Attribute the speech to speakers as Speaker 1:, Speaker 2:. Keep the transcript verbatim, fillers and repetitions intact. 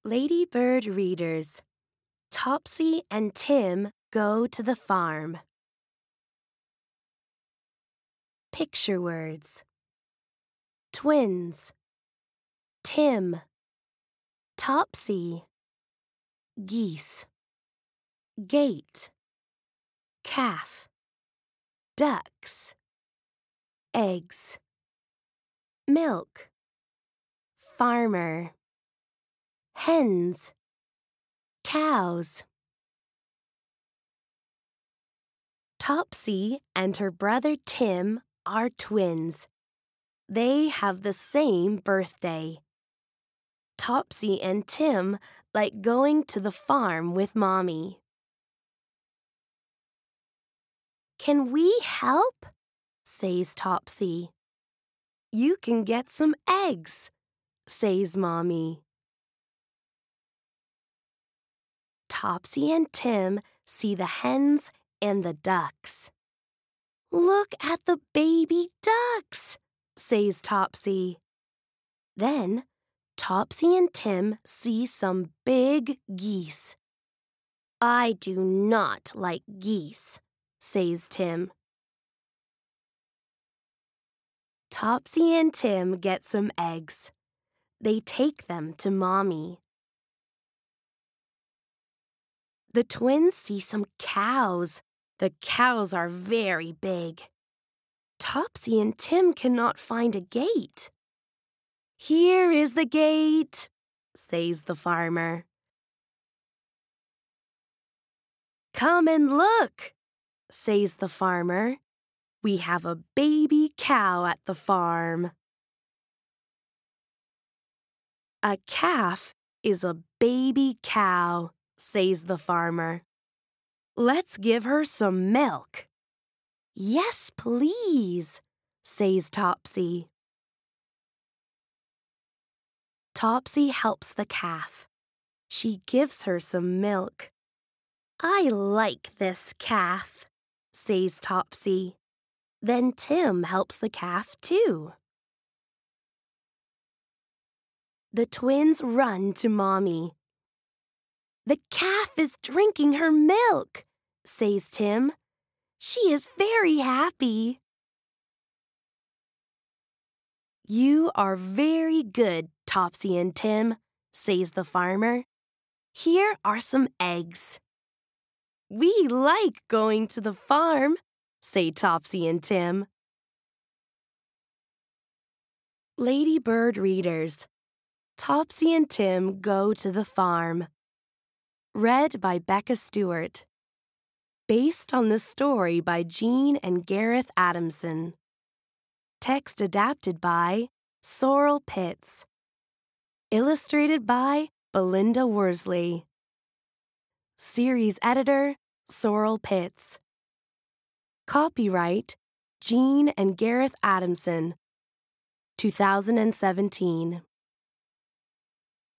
Speaker 1: Ladybird readers, Topsy and Tim go to the farm. Picture words. Twins. Tim. Topsy. Geese. Gate. Calf. Ducks. Eggs. Milk. Farmer. Hens. Cows. Topsy and her brother Tim are twins. They have the same birthday. Topsy and Tim like going to the farm with Mommy. "Can we help?" says Topsy. "You can get some eggs," says Mommy. Topsy and Tim see the hens and the ducks. "Look at the baby ducks," says Topsy. Then Topsy and Tim see some big geese. "I do not like geese," says Tim. Topsy and Tim get some eggs. They take them to Mommy. The twins see some cows. The cows are very big. Topsy and Tim cannot find a gate. "Here is the gate," says the farmer. "Come and look," says the farmer. "We have a baby cow at the farm." "A calf is a baby cow," says the farmer. "Let's give her some milk." "Yes, please," says Topsy. Topsy helps the calf. She gives her some milk. "I like this calf," says Topsy. Then Tim helps the calf too. The twins run to Mommy. "The calf is drinking her milk," says Tim. "She is very happy." "You are very good, Topsy and Tim," says the farmer. "Here are some eggs." "We like going to the farm," say Topsy and Tim. Ladybird readers, Topsy and Tim go to the farm. Read by Becca Stewart. Based on the story by Jean and Gareth Adamson. Text adapted by Sorrel Pitts. Illustrated by Belinda Worsley. Series editor, Sorrel Pitts. Copyright, Jean and Gareth Adamson. two thousand seventeen.